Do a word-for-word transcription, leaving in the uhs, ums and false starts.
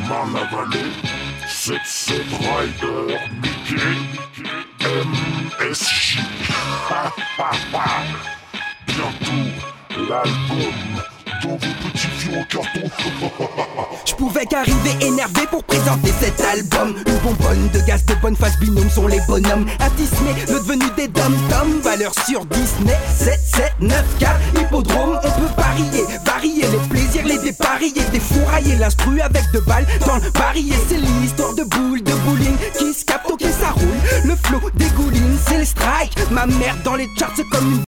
Man avalé, sept sept Rider, Mickey, M S J. Bientôt, l'album dans vos petits vieux en carton. Je pouvais qu'arriver énervé pour présenter cet album. Une bonbonne de gaz de bonne face binôme sont les bonhommes. À Disney, le devenu des dom-toms. Valeur sur Disney, sept sept neuf quatre hippodrome. On peut parier, varier les plaisirs, les dépareiller, défourailler l'instru avec deux balles dans le barillet. C'est l'histoire de boules, de bowling qui se capte, ok ça roule. Le flow dégouline, c'est le strike. Ma mère dans les charts c'est comme une